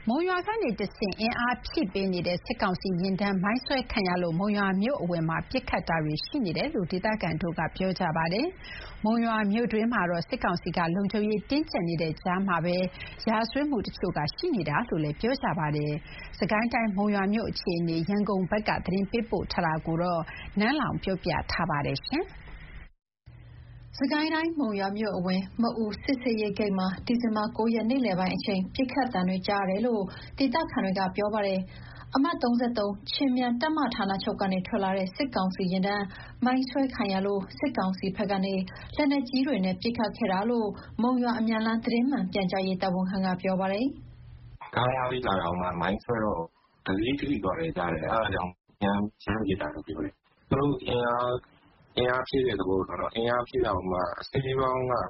မုံရွာကနေတဆင့်အင်အားဖြည့်ပေးနေတဲ့စစ်ကောင်စီယာဉ်တန်းမိုင်းဆွဲခံရလို့မုံရွာမြို့အဝင်မှာပစ်ခတ်တာတွေရှိနေတယ်လို့ဒေသခံတွေကပြောကြပါတယ်။မုံရွာမြို့တွင်းမှာတော့စစ်ကောင်စီကလုံခြုံရေးတင်းကျပ်နေတဲ့ကြားမှာပဲရာဇဝတ်မှုတချို့ကရှိနေတာလို့လည်းပြောကြပါတယ်။စစ်ကိုင်းတိုင်းမုံရွာမြို့အခြေအနေရန်ကုန်ဘက်ကသတင်းပေးပို့ထားတာကိုနန်းလောင်ပြောပြထားပါတယ်။စကိုင်းတိုင်းမုံရွာမြို့အဝင်မအူစစ်ဆေးရေးဂိတ်မှာဒီဇင်ဘာ9ရက်နေ့လယ်ပိုင်းအချိန်ပစ်ခတ်သံတွေကြားရတယ်လို့ဒေသခံတွေကပြောပါတယ်။အမှတ်33ချင်းမြန်တပ်မဌာနချုပ်ကနေထွက်လာတဲ့စစ်ကောင်စီရင်တန်းမိုင်းဆွဲခံရလို့စစ်ကောင်စီဘက်ကနေလက်နက်ကြီးတွေနဲ့ပစ်ခတ်ခဲ့တာလို့မုံရွာအမြန်လန်းသတင်းမှန်ပြန်ကြားရေးတာဝန်ခံကပြောပါတယ်။ကားရပြီးလာတော့မှမိုင်းဆွဲတော့ဒလီတိသွားတယ်ကြားတယ်။အဲဒါကြောင့်ညံချမ်းပြတာလို့ပြောတယ်။သူတို့အင်အားဖြည့်တဲ့သဘောတော့အင်အားဖြည့်တော့မှအစီအပေါင်းက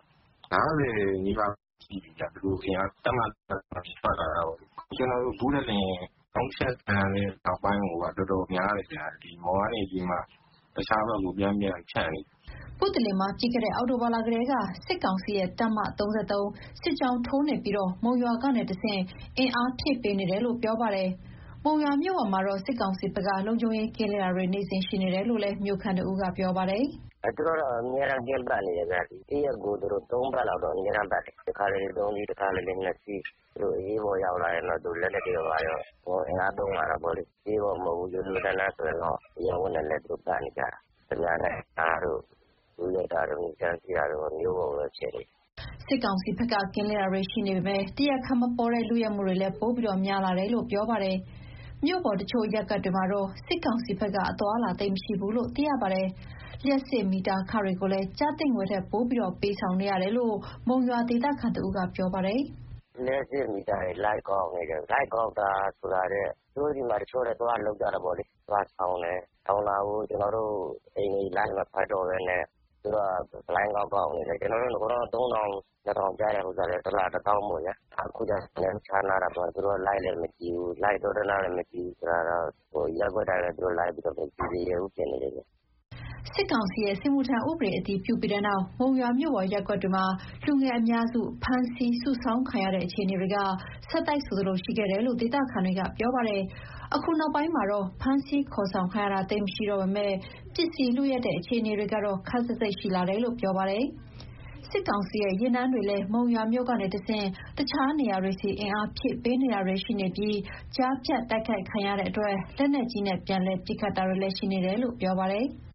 90နီးပါးရှိပြီကြသူတို့အင်အားတတ်မှတ်ထွက်လာတော့ကျွန်တော်တို့ဘူးတဲ့လင်ကောင်းချက်တန်တဲ့နောက်ပိုင်းကတော်တော်များတယ်ကြာဒီမော်ကနေဒီမှာတခြားဘက်ကိုပြန်ဖြန့်နေပုတ္တလင်မှာကြီးခဲ့တဲ့အော်တိုဘာလာကလေးကစစ်ကောင်စီရဲ့တပ်မ33စစ်ကြောင်းထိုးနေပြီးမုံရွာကနေတဆင့်အင်အားဖြည့်ပေးနေတယ်လို့ပြောပါတယ်။မုံရွာမြို့ပေါ်မှာတော့စစ်ကောင်စီဘက်ကလုံခြုံရေးကင်းလှည့်တာတွေနေစဉ်ရှိနေတယ်လို့လည်းမြို့ခံတို့ကပြောပါတယ်။သူတို့တော့အများအားကင်းပတ်နေတယ်ဗျာဒီတရက်ကိုသူတို့3ပတ်လောက်တော့အများအားပတ်တယ်။တစ်ခါလေ3စီးတစ်ခါလေ2စီးသူတို့အေးပေါ်ရောက်လာရင်တော့သူလက်လက်တွေပါရောဟောအင်အားသုံးလာတော့ဗောလေအေးပေါ်မဟုတ်ဘူးရိုးရိုးတန်းတန်းဆိုရင်တော့ရောင်းနဲ့လက်သူပတ်နေကြတာ။တများနဲ့အားတို့လူရတာတို့ချမ်းစီတာတို့မျိုးပေါ်ပဲဖြစ်နေစစ်ကောင်စီဘက်ကကင်းလှည့်တာတွေရှိနေပေမဲ့တရားခံမပေါ်တဲ့လူရဲမှုတွေလည်းပိုးပြီးများလာတယ်လို့ပြောပါတယ်။မြို့ပေါ်တချို့ရပ်ကွက်တွေမှာတော့စစ်ကောင်စီဘက်ကအသွားလာသိမ်းမရှိဘူးလို့သိရပါတယ်။လျှက်စစ်မီတာခတွေကိုလည်းကြားသိငွေထက်ပိုးပြီးပေးဆောင်နေရတယ်လို့မုံရွာဒေသခံတို့ကပြောပါတယ်။လျှက်စစ်မီတာတွေလိုက်ကောင်းနေတယ်လိုက်ကောင်းတာဆိုတာတဲ့သူတို့ဒီမှာတချို့လည်းသွားလောက်ကြတာပေါ့လေသွားဆောင်တယ်ဆောင်းလာကိုကျွန်တော်တို့အိမ်ကြီးလိုက်မဖတ်တော့ပဲနဲ့သူကလိုင်းကောက်နေတယ်ကျွန်တော်တို့ကတော့3000ကြားတဲ့ဥစ္စာတွေတစ်လား1000ပေါ့ဗျာအခုကျလည်းချာနာတာပေါ့သူတို့လိုက်လည်းမကြည့်ဘူးလိုက်တော့တနာလည်းမကြည့်ဘူးဆိုတာတော့ဟိုရက်ွက်တိုင်းလည်းသူတို့လိုက်ပြီးတော့ကြည့်ရဦးပြင်နေတယ်စစ်ကောင်စီရဲ့စစ်မှုထမ်းဥပဒေအတည်ပြုပြီးတဲ့နောက်မုံရွာမြို့ပေါ်ရပ်ကွက်တွေမှာလူငယ်အများစုဖမ်းဆီးစုဆောင်းခံရတဲ့အခြေအနေတွေကဆက်တိုက်ဆိုသလိုရှိခဲ့တယ်လို့ဒေသခံတွေကပြောပါတယ်။အခုနောက်ပိုင်းမှာတော့ဖမ်းဆီးခေါ်ဆောင်ခံရတာတိတ်မရှိတော့ပေမဲ့ပစ္စည်းလူရက်တဲ့အခြေအနေတွေကတော့ခက်စိတ်ရှိလာတယ်လို့ပြောပါတယ်။စစ်ကောင်စီရဲ့ရင်နှန်းတွေလည်းမုံရွာမြို့ကနေတဆင့်တခြားနေရာတွေစီအင်အားဖြည့်ပေးနေတာတွေရှိနေပြီးကြားဖြတ်တိုက်ခိုက်ခံရတဲ့အတွက်လက်နက်ကြီးနဲ့ပြန်လည်ပစ်ခတ်တာတွေလည်းရှိနေတယ်လို့ပြောပါတယ်။